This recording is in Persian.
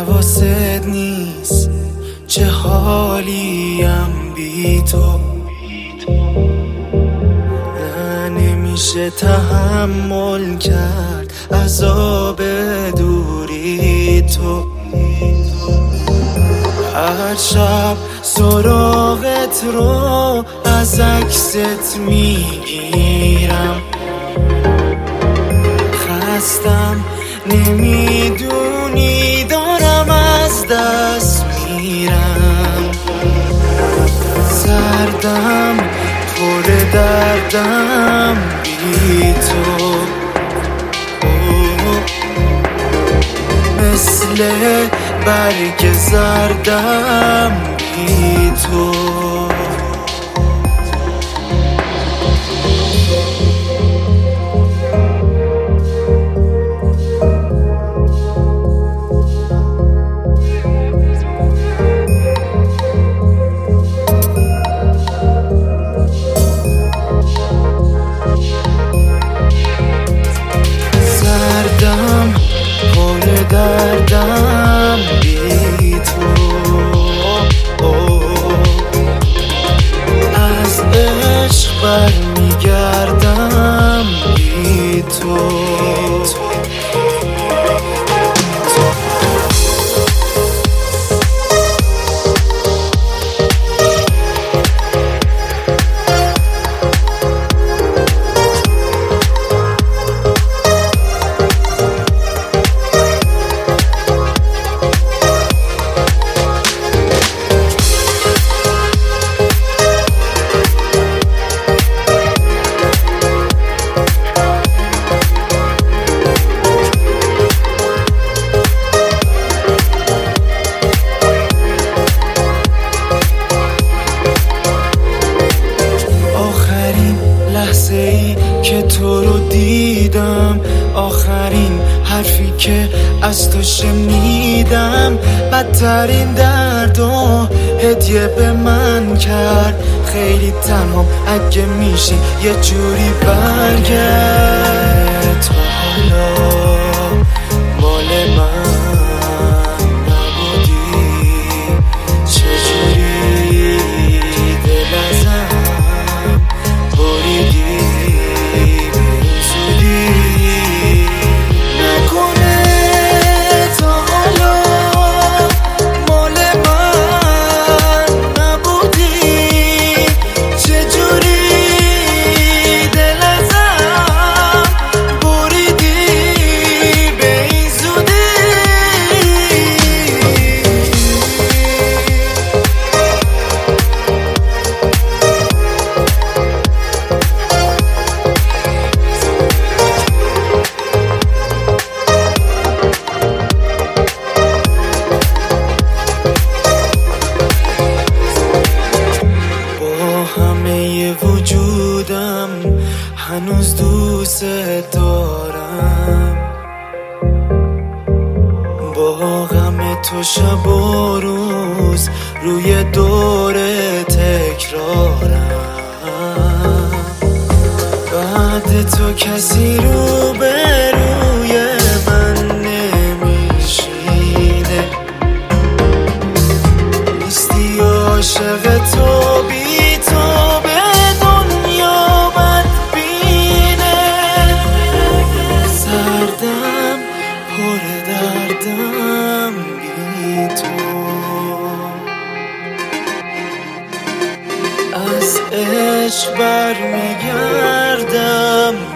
حواست نیست چه حالیم بی تو. نمیشه تحمل کرد عذاب دوری تو. هر شب سراغت رو از عکست میگیرم. خستم نمیدونی دارم از دست میرم. سردم پر دردم بی تو. مثل برگ زردم بی تو. سردم پر دردم بی تو. از عشق برمیگردم بی تو. لحظه ای که تو رو دیدم، آخرین حرفی که از تو شنیدم، بدترین درد و هدیه به من کرد. خیلی تنهام اگه میشه یه جوری برگرد. تا حالا مال من نبودی، چجوری دل ازم بریدی زودی. نکنه تا حالا مال من نبودی، چجوری دل ازم بریدی به این زودی. همه وجودم هنوز دوست دارم. با غم تو شب و روز روی دور تکرارم. بعد تو کسی رو به روی من نمیشینه. نیستی عاشق تو، بی تو به دنیا بدبینه. سردم پر دردم بی تو. از عشق برمیگردم